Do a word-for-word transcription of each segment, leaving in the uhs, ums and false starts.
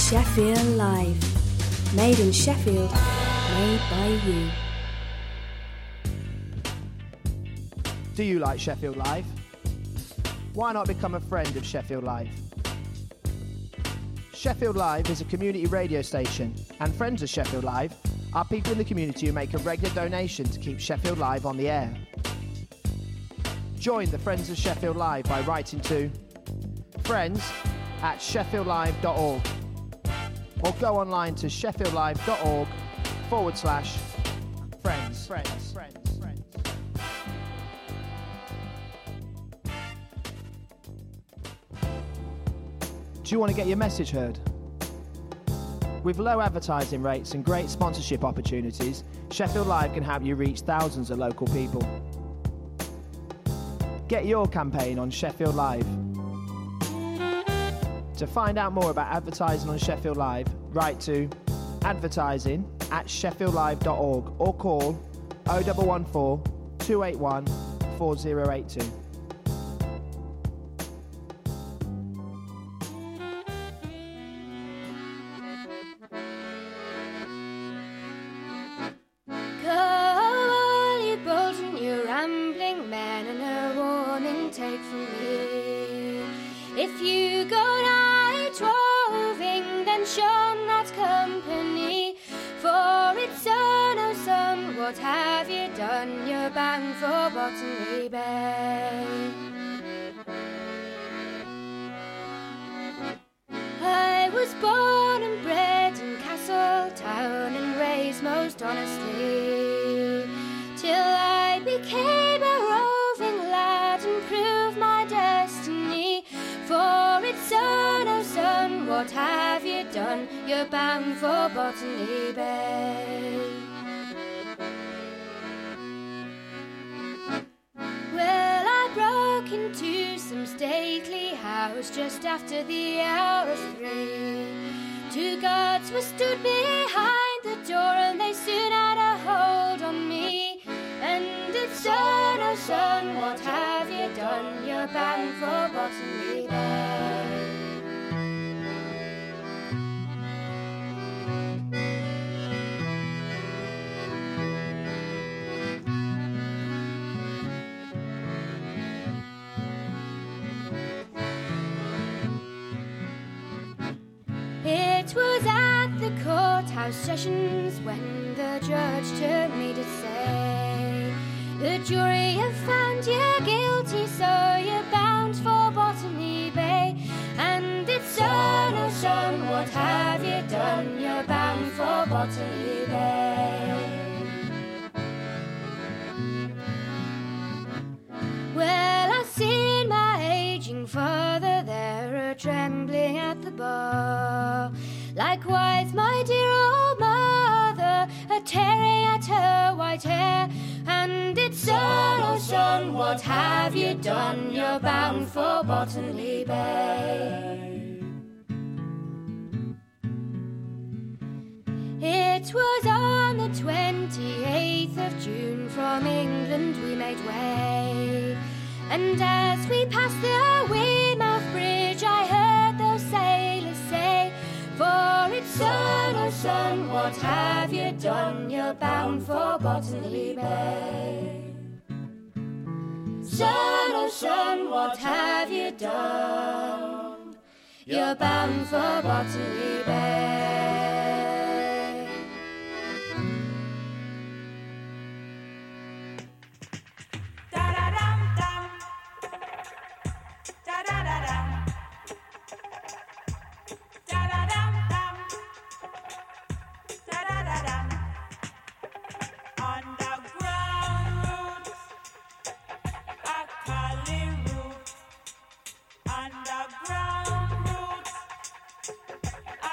Sheffield Live. Made in Sheffield, made by you. Do you like Sheffield Live? Why not become a friend of Sheffield Live? Sheffield Live is a community radio station, and friends of Sheffield Live are people in the community who make a regular donation to keep Sheffield Live on the air. Join the Friends of Sheffield Live by writing to friends at sheffield live dot org or go online to sheffieldlive.org forward slash friends. Friends. Friends. Friends. Do you want to get your message heard? With low advertising rates and great sponsorship opportunities, Sheffield Live can help you reach thousands of local people. Get your campaign on Sheffield Live. To find out more about advertising on Sheffield Live, write to advertising at sheffield live dot org or call oh one one four, two eight one, four oh eight two. If you go night roving, then shun not company. For it's son, oh son, what have you done? You're bound for Botany Bay. I was born and bred in Castletown and raised most honestly, till I became a roving lad and proved my destiny. For it's son, oh son, what have you done? You're bound for Botany Bay. Well, I broke into some stately house just after the hour of three. Two guards were stood behind the door and they soon had a hold on me. And it's son, oh son, what have you done? You're bound for Botany Bay. It was at the courthouse sessions when the judge turned me to say, the jury have found you guilty, so you're bound for Botany Bay. And it's son, oh son, what have you done? You're bound for Botany Bay. Well, I've seen my aging father there, a trembling at the bar. Likewise, my dear old mother, a tearing at her white hair. And it's son, oh son, what have you done? You're bound for Botany Bay. It was on the twenty-eighth of June, from England we made way. And as we passed the Weymouth Bridge, I heard those sailors say, for it's son, oh son, what have you done? You're bound for Botany Bay. Son, oh son, what have you done? You're bound for Botany Bay. Underground roots,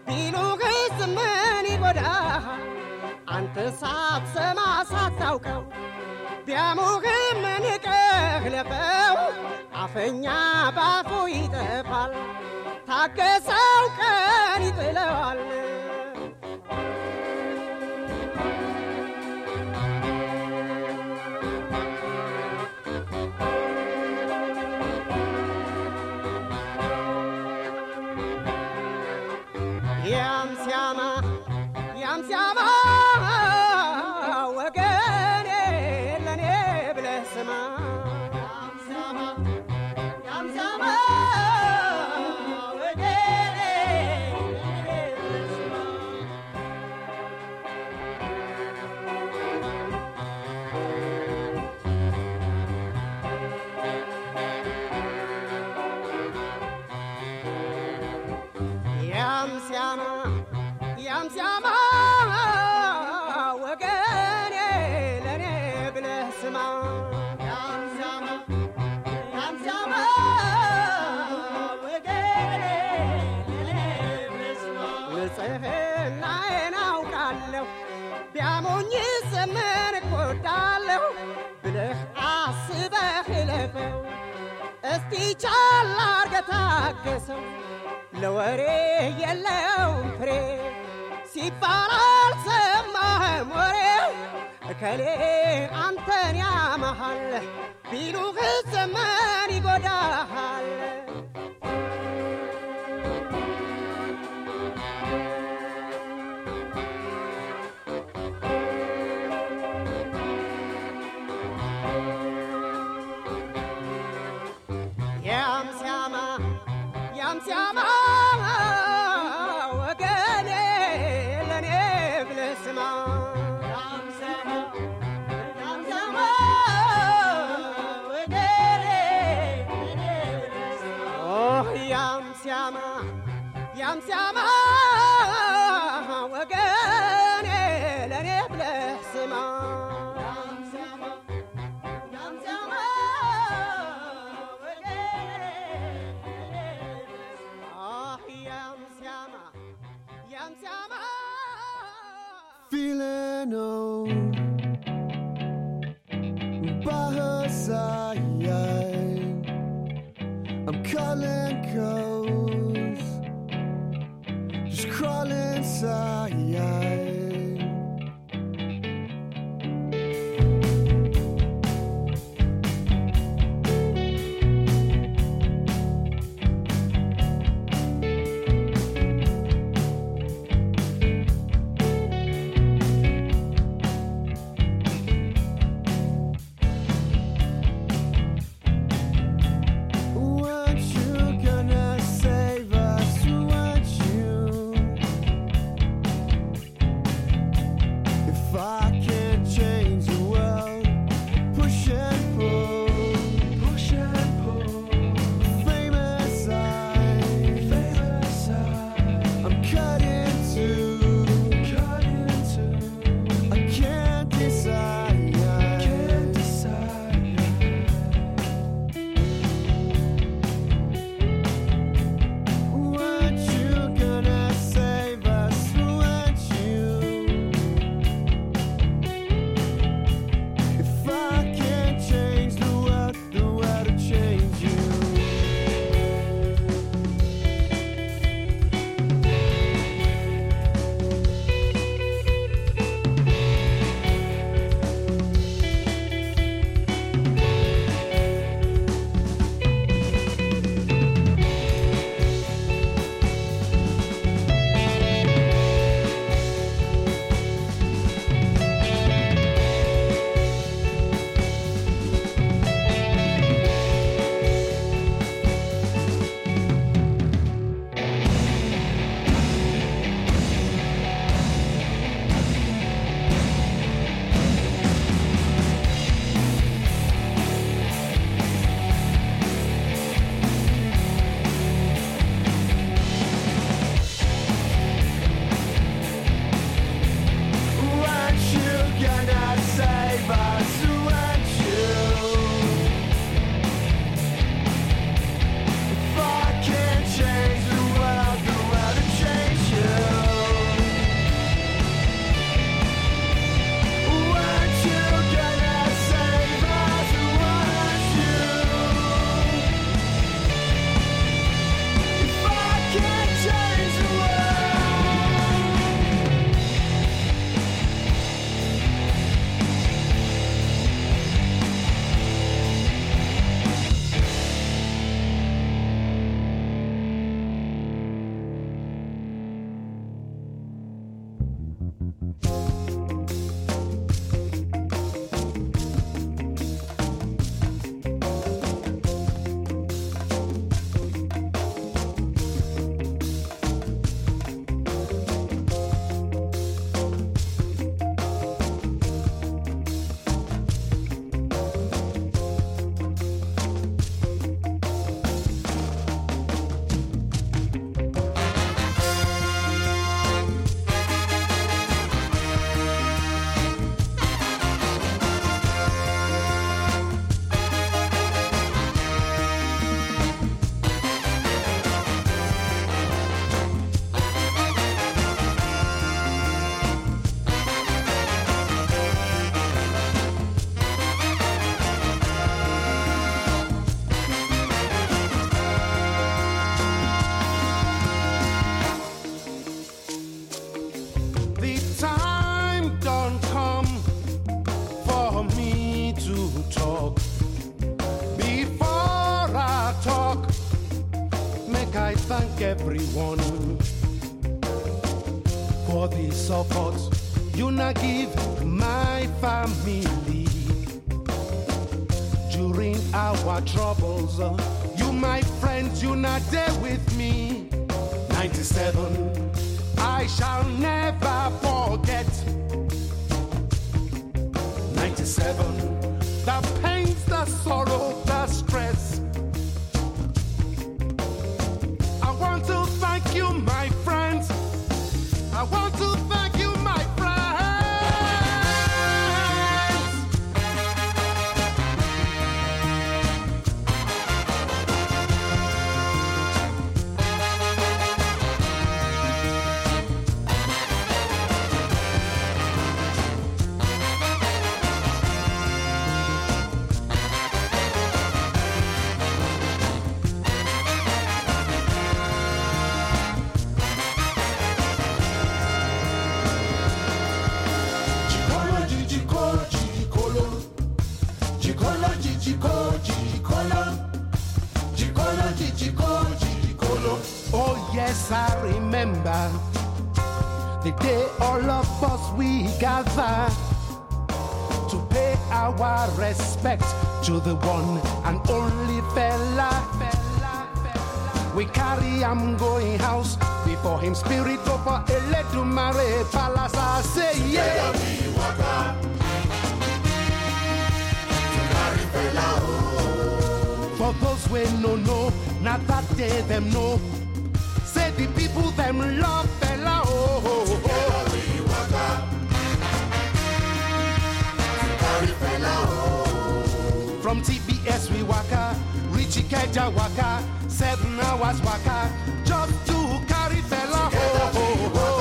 ቢሉህስ ምን ይጎዳሃል አንተ ሳትሰማ ሳታውቀው ቢያሙህም ንቀህ ለፈው አፈኛ ባፉ ይጠፋል ታገሰው ቀን ይጥለዋል ያም ሲያማ ያም ሲያማ ወገኔ ለኔ ብለህ ስማ ያም ሲያማ ያም ሲያማ ወገኔ ለኔ ብለህ ስማ ያም ሲያማ ያም ሲያማ ወገኔ ለኔ ብለህ ስማ ያም ሲያማ ያም ሲያማ ወገኔ ለኔ ብለህ ስማ ንጽሕናዬን አውቃለሁ ቢያሞኝስ ምን እጎዳለሁ ብለህ አስበህ እለፈው እስቲ ቻል አድርገህ ታገሰው ለወሬ የለውም ፍሬ ሲባል አልሰማህም ወሬ እከሌ አንተን ያማሃል ቢሉህስ ምን ይጎዳሃል ያም ሲያማ ያም ሲያማ ወገኔ ለኔ ብለህ ስማ ያም ሲያማ ያም ሲያማ ወገኔ ለኔ ብለህ ስማ ኦህ ያም ሲያማ ያም ሲያማ ወገኔ ለኔ ብለህ ስማ ያም ሲያማ ያም ሲያማ feeling old by her side I'm calling coast just crawling inside Everyone for the support you na give my family during our troubles. You my friends, you na there with me. ninety-seven, I shall never forget. ninety-seven, the pains, the sorrow, the stress. I want to thank you, my friends. I want to thank you, my friends. Oh yes, I remember the day all of us we gather to pay our respect to the one and only fella. We carry him going house before him spirit over Eledumare Palace. I say yeah. For those we no know, not that they them know. Say the people them love fella. Oh, oh, oh. From T B S we waka, Richie Keja waka, seven hours waka, just to carry fella. Oh, oh, oh.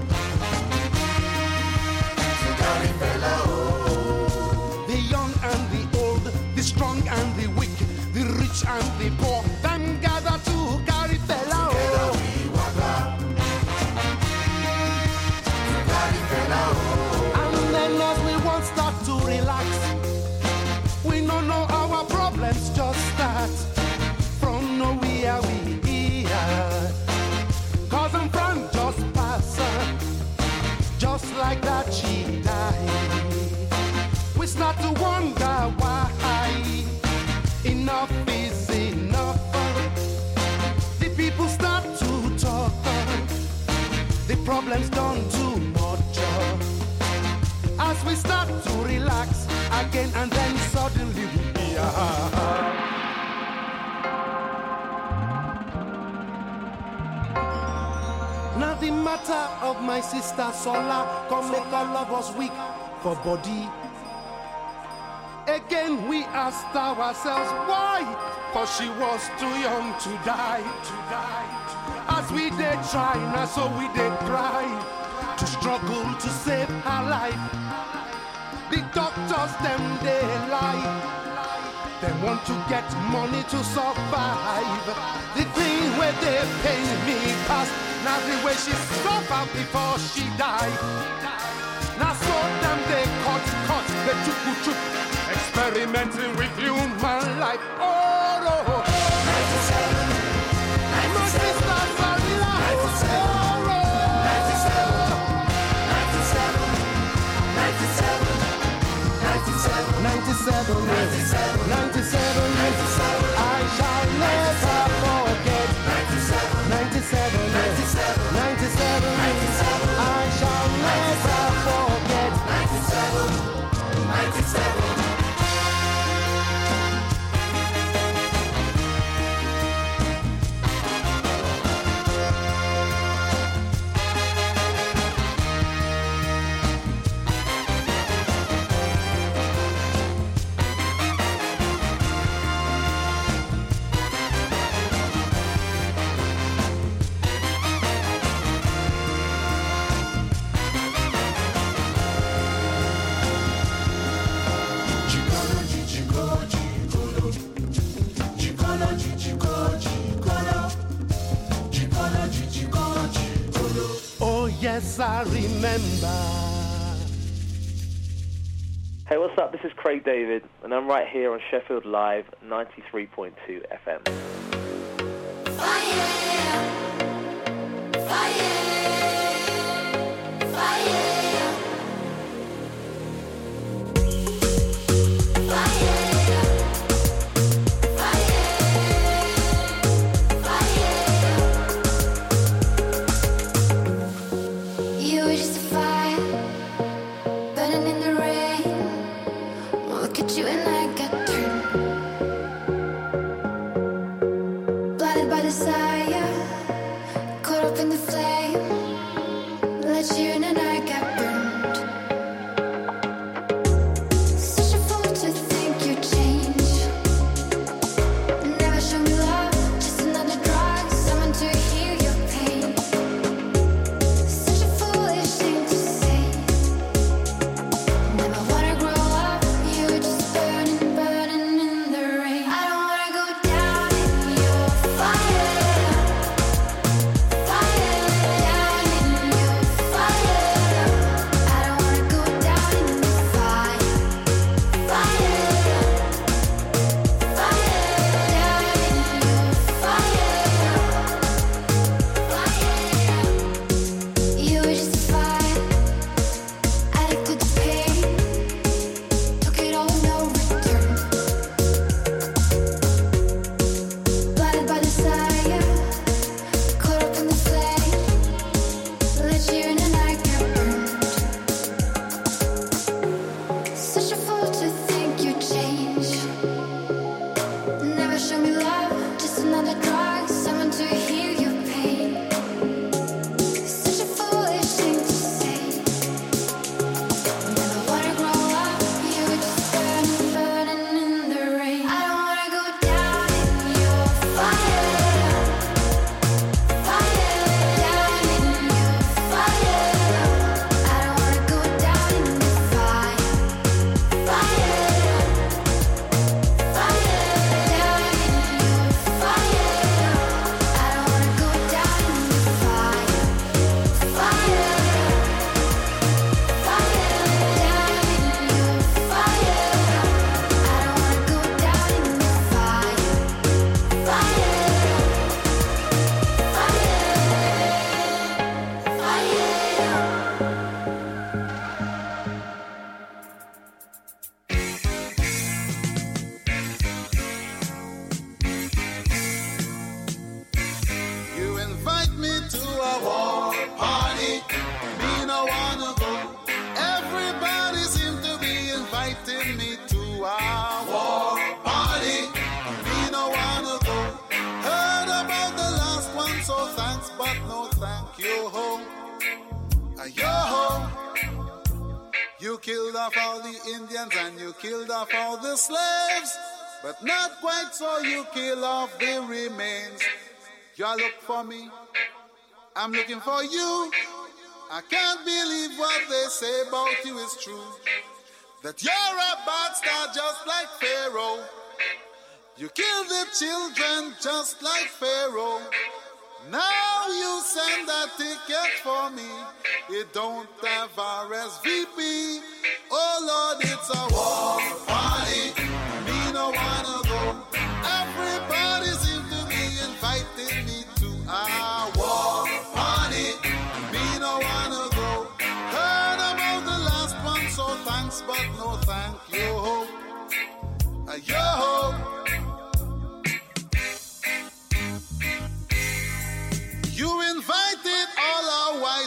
The young and the old, the strong and the weak, the rich and the poor, them gather to carry fella. Oh. And then as we won't start to relax, we don't know our problems just start from nowhere we are. Cause I'm from just pass, just like that she died. We start to wonder why enough is enough. The people start to talk, the problems don't too much. As we start to relax again, and then suddenly we are. Now the matter of my sister Sola come make all of us weak for body. Again we asked ourselves why, for she was too young to die. As we did try, now so we did cry to struggle to save her life. The doctors them they lie. They want to get money to survive. The thing where they pay me past, now the way she suffered before she died. Now so them they cut, cut, they took, took, experimenting with human life. Oh no! ninety-seven, ninety-seven, my sisters are alive. ninety-seven, ninety-seven, ninety-seven. ninety-seven, ninety-seven, ninety-seven, I shall never forget. ninety-seven, ninety-seven, ninety-seven, ninety-seven, ninety-seven, I shall never forget. ninety-seven, ninety-seven. Yes, I remember. Hey, what's up? This is Craig David, and I'm right here on Sheffield Live ninety-three point two F M. But not quite so, you kill off the remains. You look for me, I'm looking for you. I can't believe what they say about you is true. That you're a bad star just like Pharaoh. You kill the children just like Pharaoh. Now you send a ticket for me. It don't have R S V P. Oh Lord, it's a war party. Me no wanna go. Everybody seems to be inviting me to a war party. Me no wanna go. Heard about the last one, so thanks, but no thank you.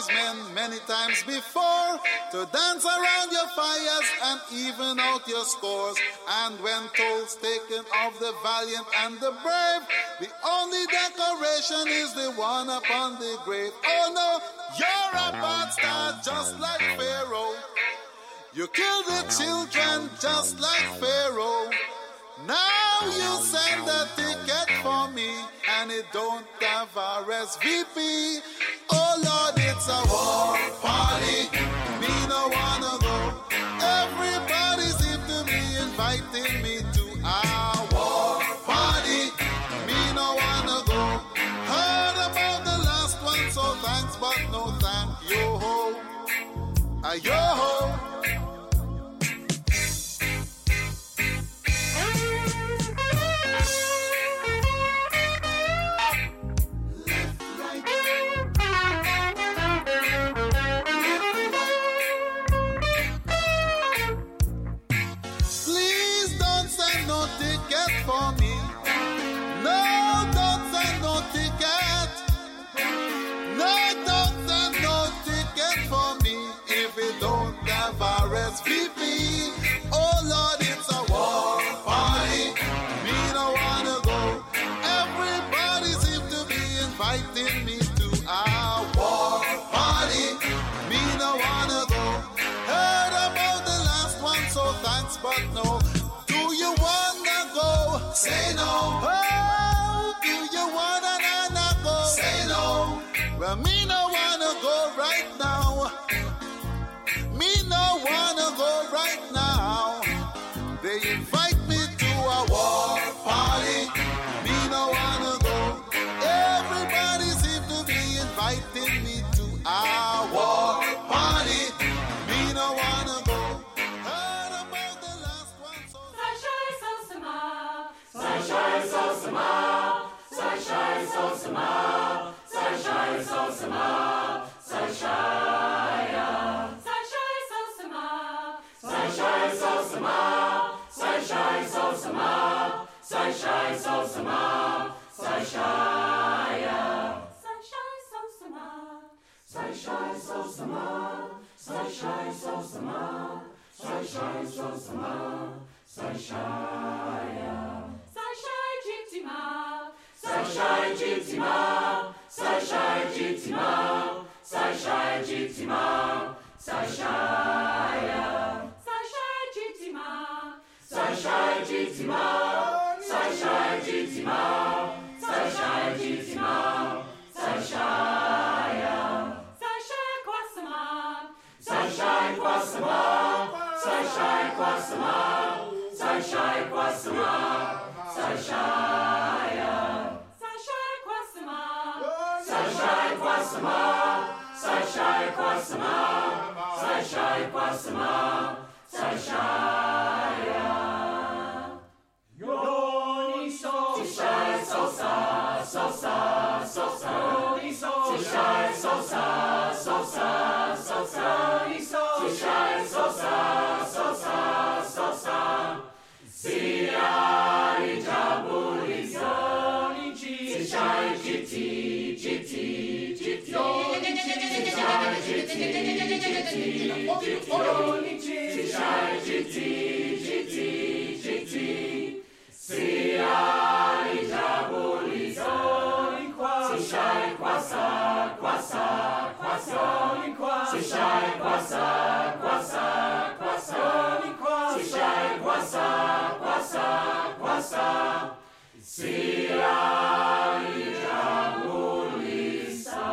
wise men many times before to dance around your fires and even out your scores. And when tolls taken of the valiant and the brave, the only decoration is the one upon the grave. Oh no, you're a bastard just like Pharaoh. You kill the children just like Pharaoh. Now you send a ticket for me and it don't have R S V P. Oh Lord, it's a war party. Me no wanna go. Everybody seem to be inviting me to a war party. Me no wanna go. Heard about the last one, so thanks, but no thank you. Ayo. R S V P. Oh Lord, it's a war party. Me no wanna go. Everybody seem to be inviting me to a war party. Me no wanna go. Heard about the last one, so thanks, but no. Do you wanna go? Say no. Oh, do you wanna not go? Say no. Well, me no wanna go right now. Me no wanna go right now. They invite me to a war party. Me no wanna go. Everybody seem to be inviting me to a war party. Me no wanna go. Heard about the last one, so Sunshine, so summer. Sunshine, so summer. Sunshine, so summer. Sunshine, so summer. Sunshine. Sunshine, so summer, sunshine, so summer, sunshine, so summer, sunshine, sunshine, so summer, sunshine, so summer, sunshine, so summer, sunshine, so summer, sunshine, sunshine, Jitima, sunshine, Jitima, sunshine, Jitima, sunshine, Jitima, sunshine. Sunshine Jitima, sunshine Jitima, sunshine Jitima, sunshine, sunshine Kwasama, sunshine Kwasama, sunshine Kwasama, sunshine Kwasama, sunshine, sunshine Kwasama, sunshine Kwasama, sunshine Kwasama, sunshine Kwasama, sunshine. Sunshine, so sa, so sa, so sa. Sunshine, so sa, so sa, so sa. Sunshine, so sa, so sa, so sa. Sia ijabulisa, sunshine, jiti, jiti, jiti. Sunshine, jiti, jiti, jiti. Sunshine, jiti, jiti, jiti. Sia ijabulisa, sunshine kwasa, kwasa, kwasa. Sunshine kwasa, kwasa, kwasa. Sunshine kwasa, kwasa, kwasa. Sia ijabulisa.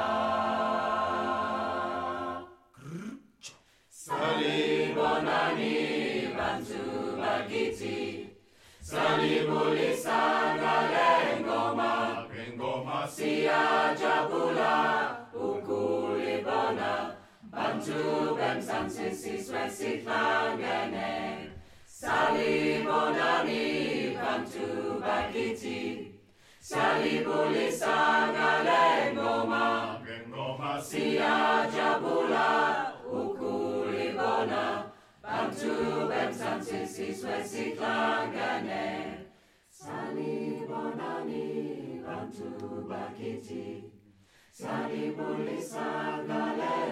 Salibonani bantu bagiti. Salibulisa galengoma, ngoma sia jabula, ukulibona, bantu bemsan sisi swesi klangene. Salibonani bantu bagiti, salibulisa galengoma, ngoma sia jabula, ukulibona. Bantu bemsan sisi swesi klangane. Salibonani bantu bakiti. Salibulisa gale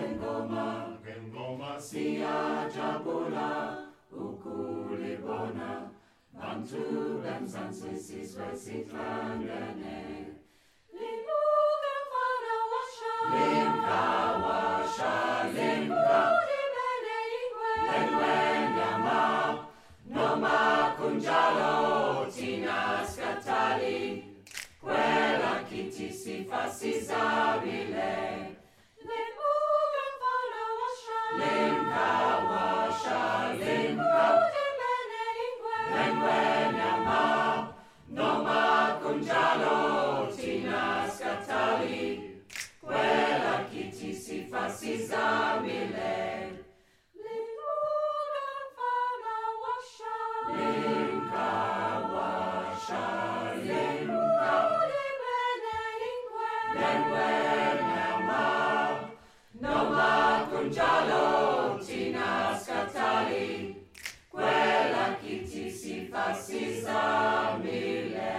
jabula ukulibona bantu bemzansi sizwe sihlangene limuka mfana washa limka washa limka udibene ingwe lengwe nyama noma kunjalo tina skatali kwela kiti sifasi zabile limuka mfana washa limka washa limka udibene ingwe lengwe nyama noma kunjalo tina skatali kwela kiti sifasi zabile limuka mfana washa limka washa limka udibene ingwe lengwe nyama noma kunjalo tina skatali kwela kiti sifasi zabile.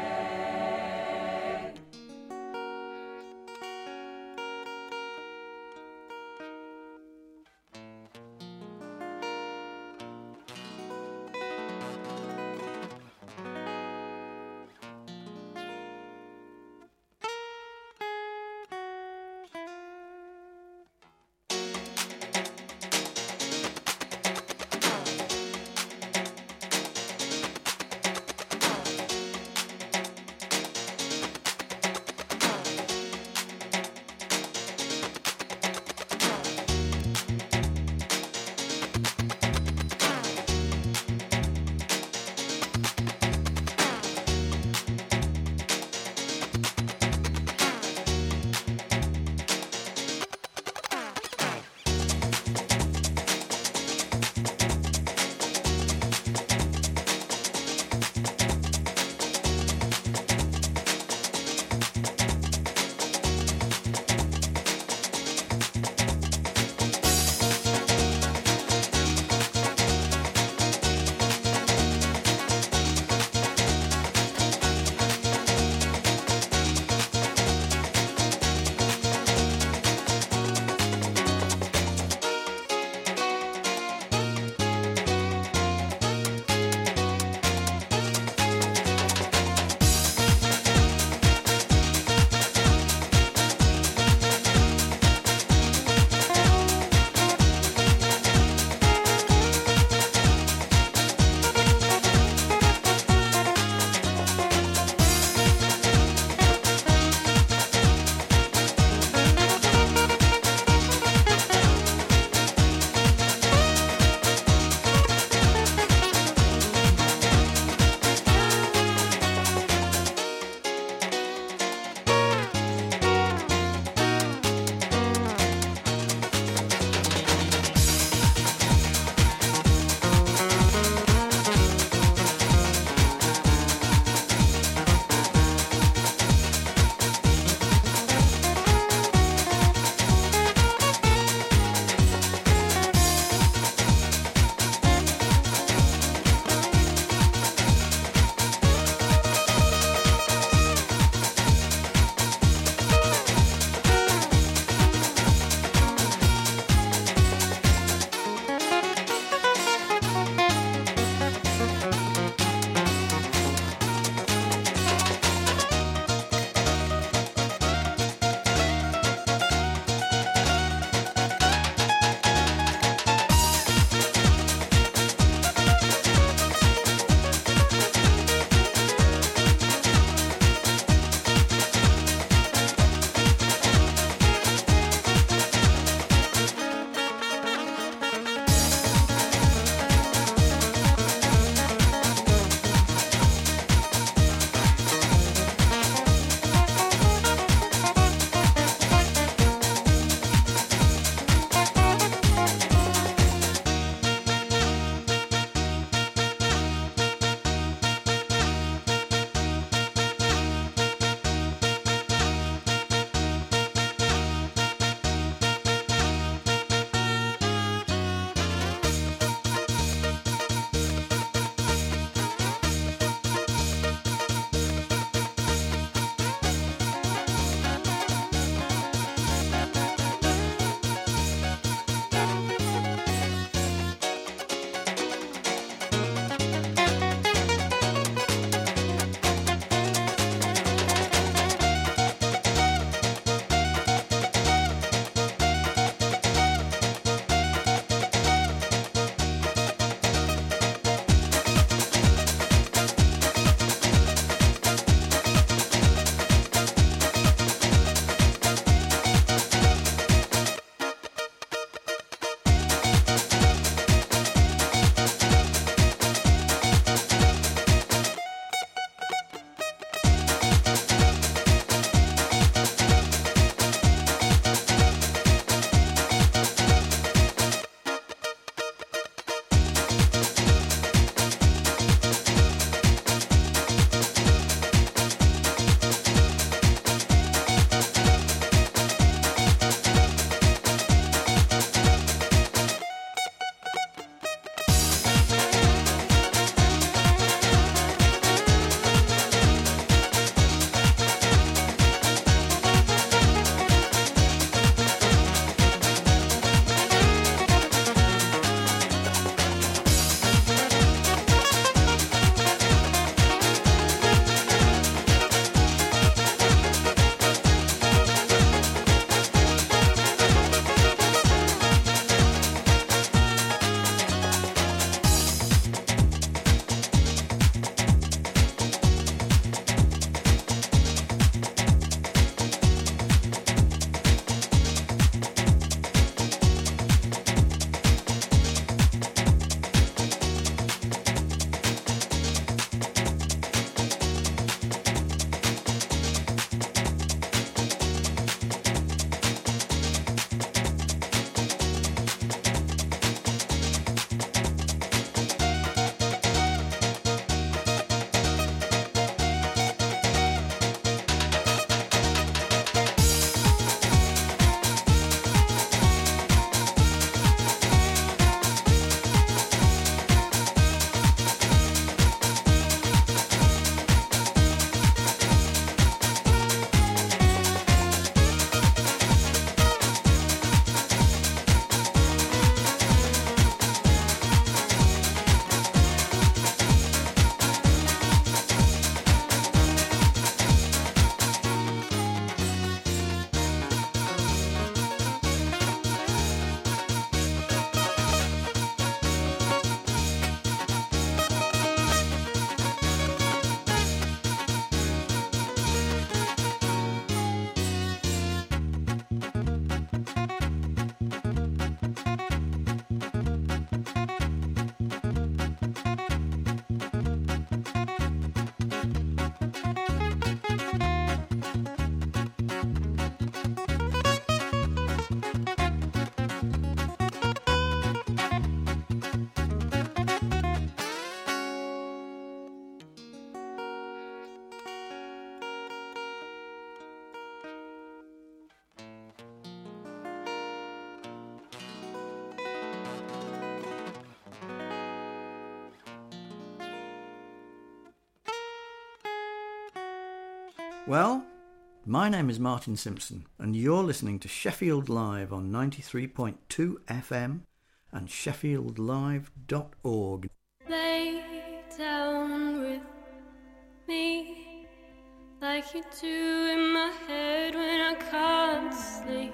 Well, my name is Martin Simpson, and you're listening to Sheffield Live on ninety-three point two F M and sheffield live dot org. Lay down with me like you do in my head when I can't sleep.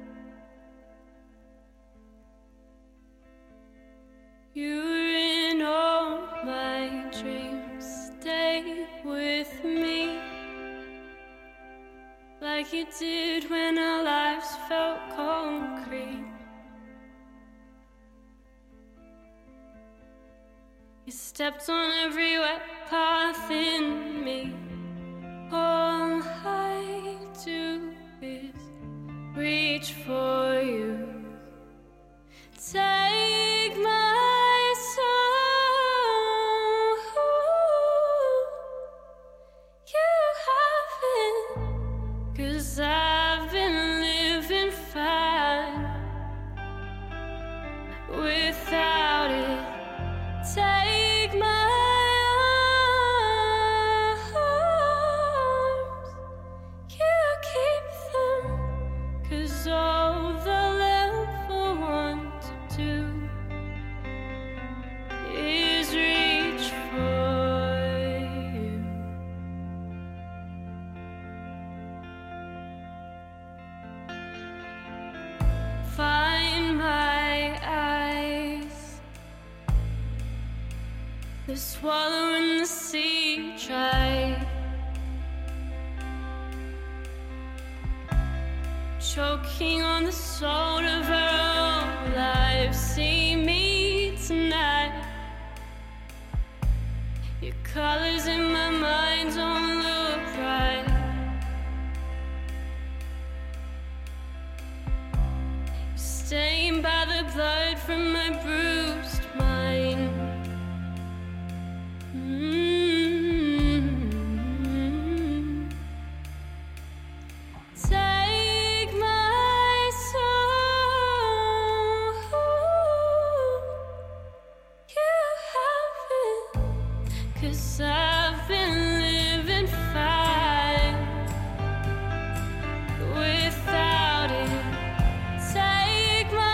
You're in all my dreams. Stay with me like you did when our lives felt concrete. You stepped on every wet path in me. All I do is reach for you. Take my soul. You have it, 'cause I've been living fine without it. Take my arms, you keep them, 'cause all they'll ever want to do is reach for you. Find my eyes, the swallow in the sea tried, choking on the salt of her own life. See me tonight. Your colors in my mind don't look right. You're stained by the blood from my bruised mind. Mm-hmm. Take my soul. You have it, 'cause I've been living fine without it. Take my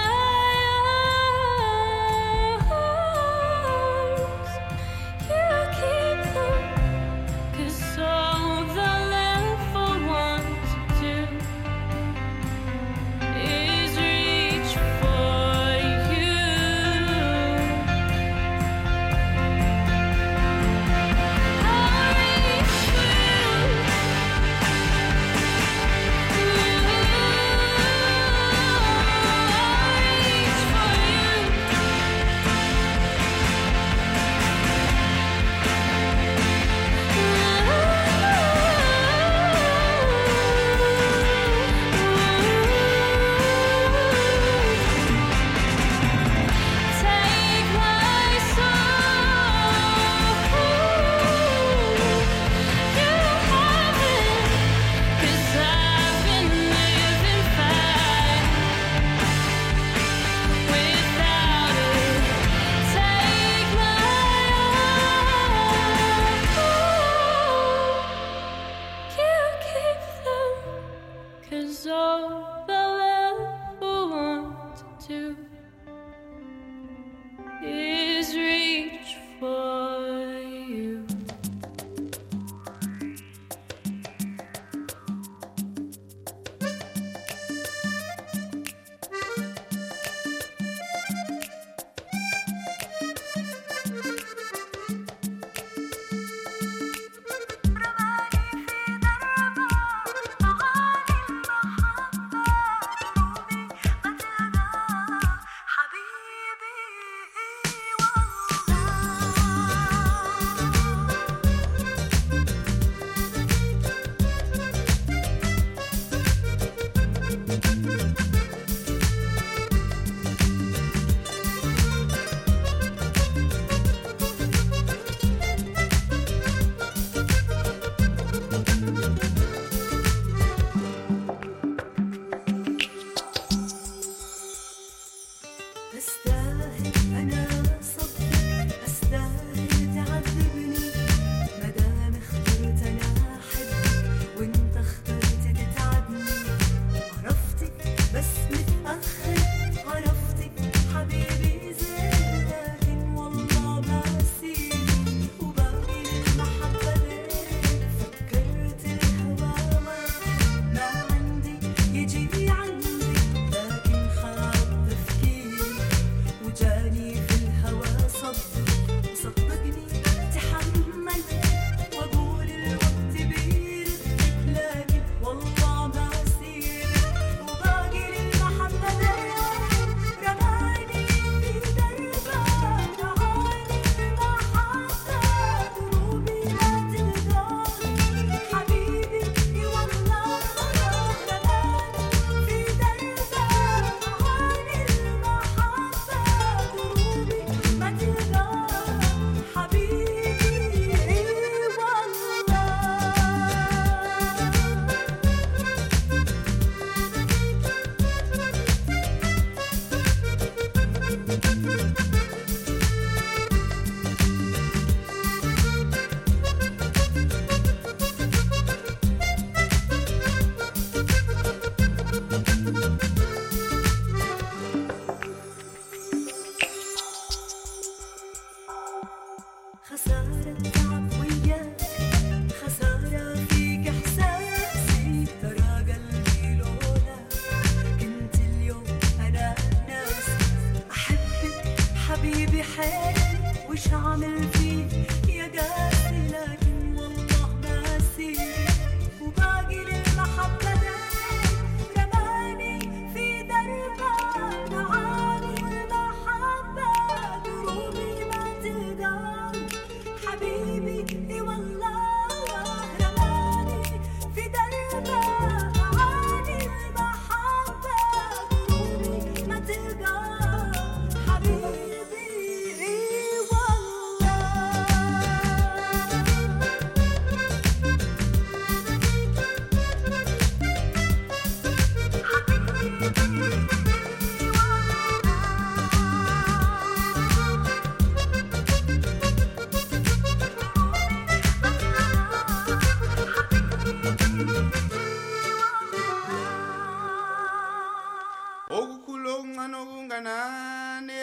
arms, you keep them, 'cause all they'll ever want to do is reach for you. I'll reach for you. Take my soul. You have it, 'cause I've been living fine without it. Take my arms, you keep them, 'cause all they'll ever want to do is reach for you. أستاهل أنا صدقك، أستاهل تعذبني، مدام اخترت أنا أحبك وأنت حالي وش عمل فيك يا قاسي لكن والله ناسي وباقي للمحبة رماني في دربك معاني المحبة دروبي ما تقدر حبيبي اي والله رماني في دربك معاني المحبة دروبي ما تقدر حبيبي اي والله okukhulunga nokunganani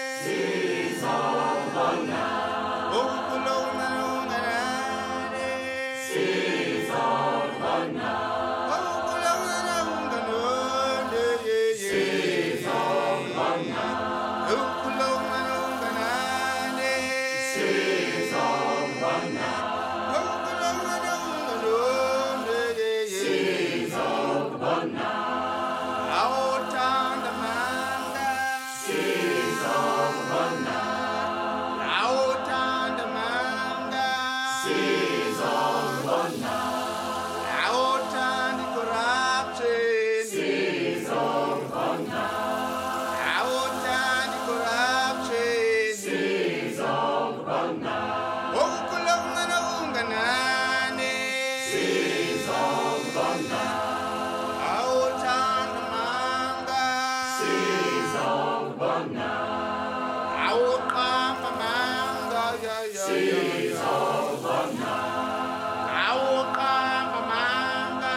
Sizobona okukhulunga nokunganani Sizobona okukhulunga nokunganani Sizobona okukhulunga nokunganani Sizobona okukhulunga nokunganani Sizobona awuthanda manga Sizobona awuthanda manga Sizobona awuthanda corruption Sizobona awuthanda corruption Sizobona okukhulunga nokunganani Sizobona awuthanda manga Sizobona awuqamba manga ya ya ya Sizobona awuqamba manga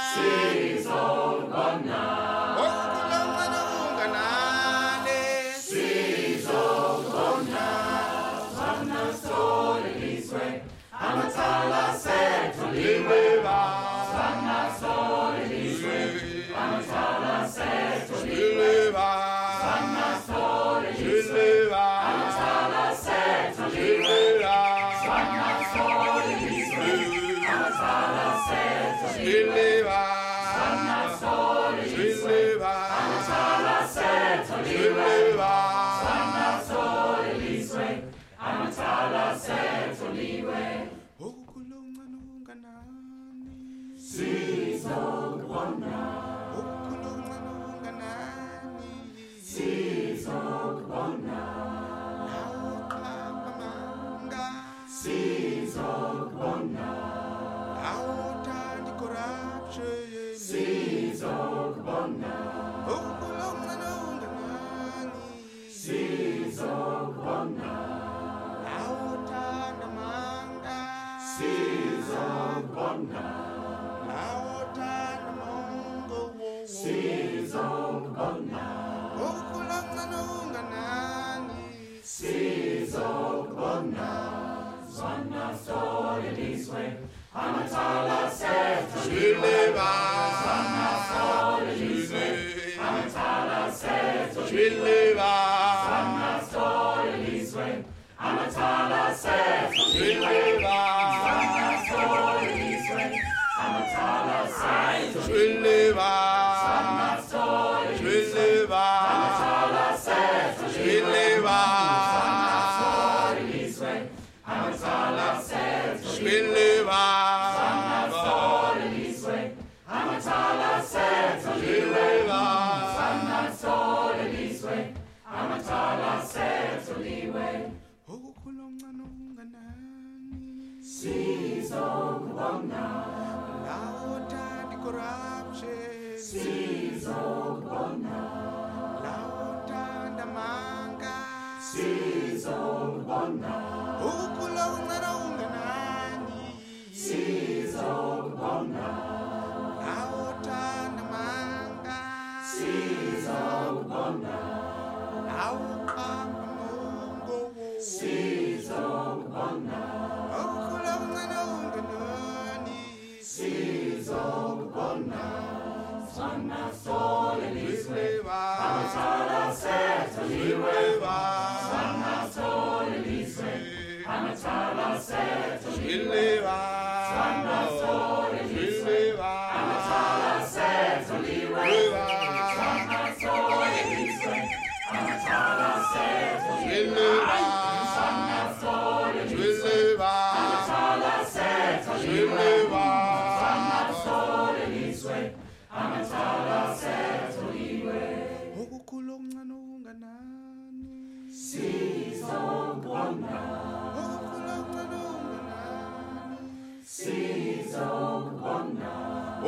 Sizobona okukhulunga nokunganani Sizobona Sana sole liswe Amatala setuliwe Sana sole liswe Amatala setuliwe Sana sole liswe Amatala setuliwe Sana sole liswe Amatala setuliwe Sana sole liswe Amatala setuliwe Sana sole liswe Amatala setuliwe okukhulunga nokunganani Sizobona okukhulunga nokunganani Sizobona awuqamba manga Sizobona awuthanda corruption Sizobona okukhulunga nokunganani Sizobona awuthanda manga Sizobona awuthanda mongo Sizobona okukhulunga nokunganani Sizobona Sana sole liswe Amatala setuliwe Sana sole liswe Amatala setuliwe Sana sole liswe Amatala setuliwe Sana sole liswe Amatala setuliwe Sana sole liswe Amatala setuliwe Sana sole liswe Amatala setuliwe Sana sole liswe Amatala setuliwe Sana sole liswe Amatala setuliwe okukhulunga nokunganani Sizobona awuthanda corruption Sizobona awuthanda manga Sizobona okukhulunga nokunganani Sizobona awuthanda manga Sizobona awuqamba mongo Sizobona okukhulunga nokunganani Sizobona Sana sole liswe Amatala setuliwe Sana sole Zwiliwa, Sana sole liswe, Amatala se toliwe, Sana sole liswe, Amatala se toliwe, Sana sole liswe, Amatala se toliwe, Sana sole liswe, Amatala se toliwe. okukhulu okuncane okunganani Sizobona, okukhulu okuncane okunganani sizobona.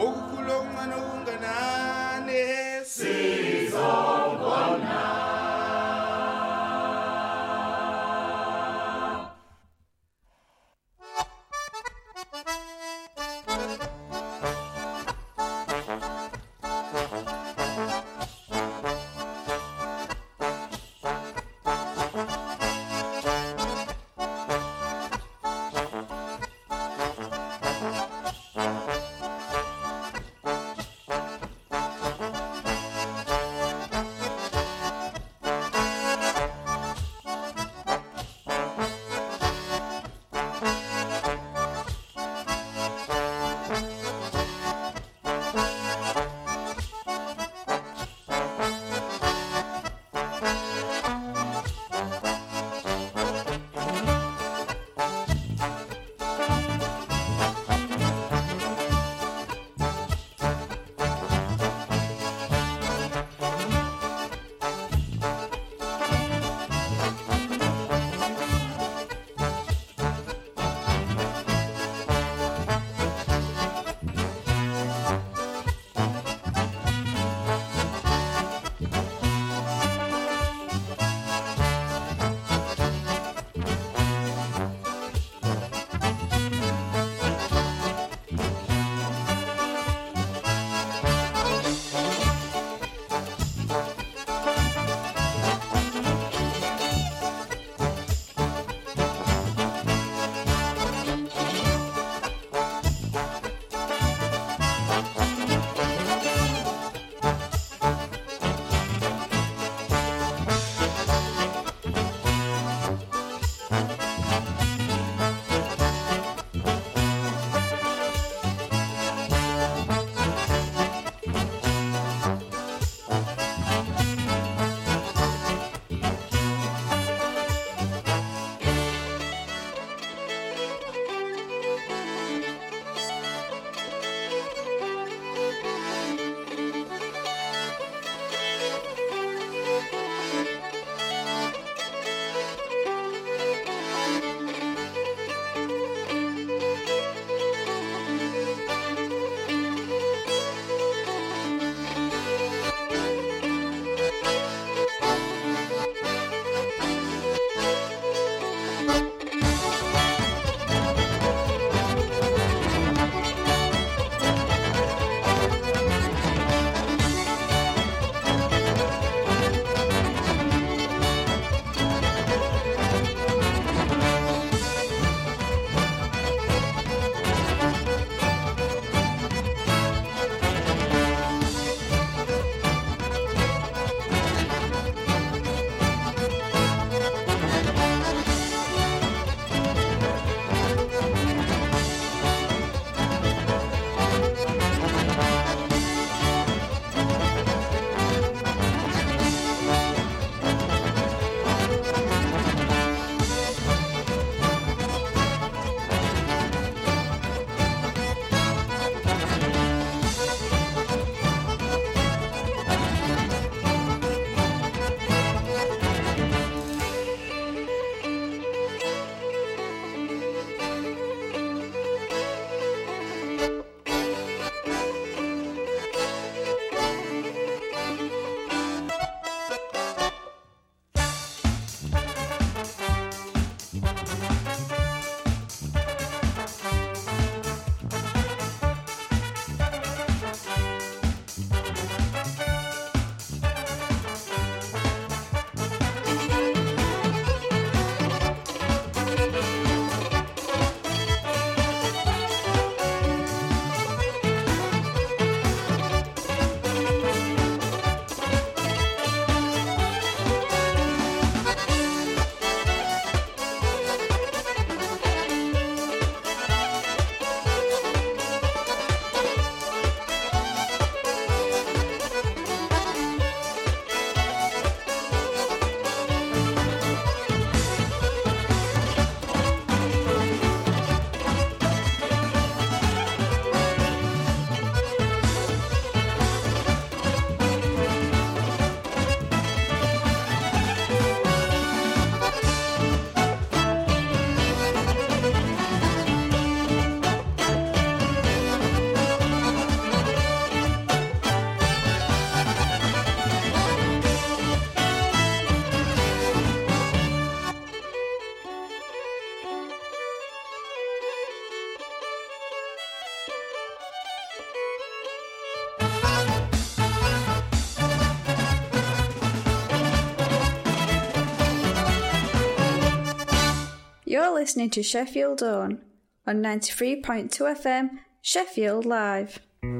You're listening to Sheffield Own on ninety-three point two F M, Sheffield Live.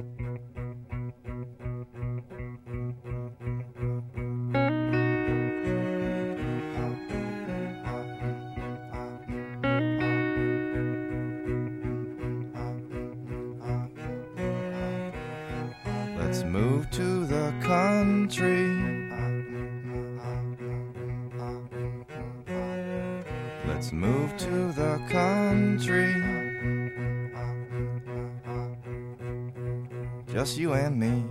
Let's move to the country. Let's move to the country. Just you and me.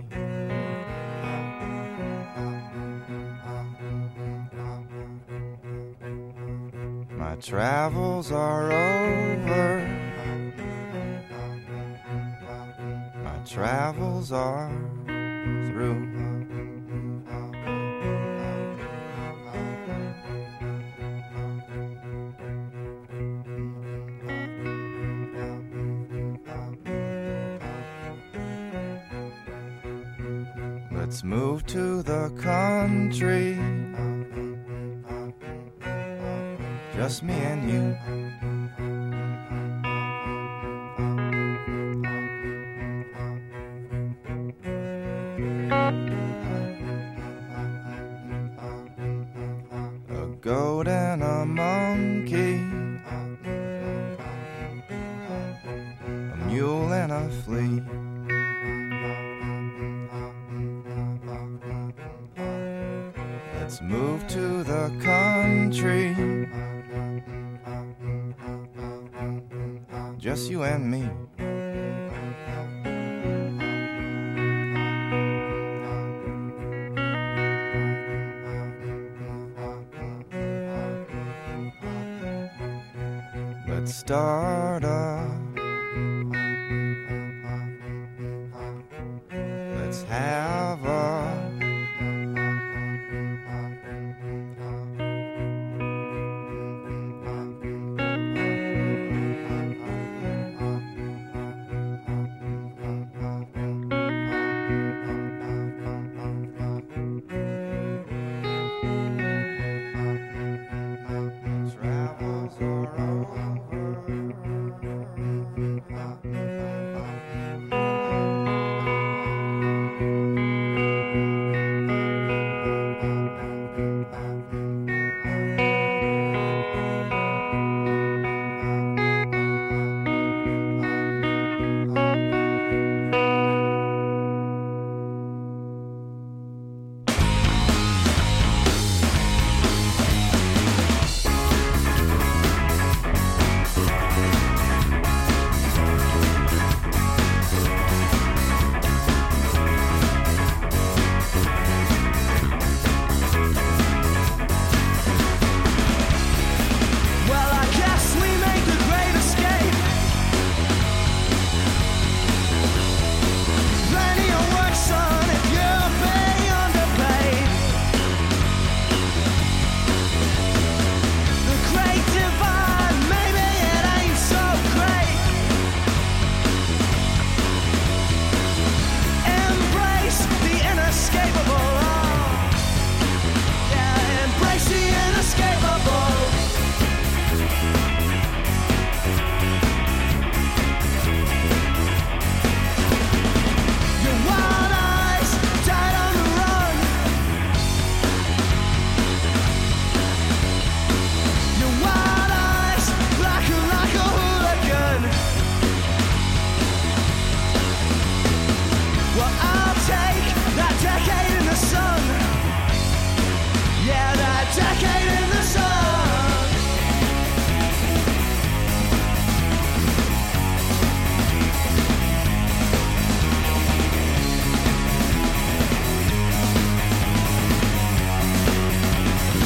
My travels are over. My travels are through. Let's move to the country. Just me and you. A goat and a monkey, a mule and a flea. Let's move to the country. Just you and me. Let's start a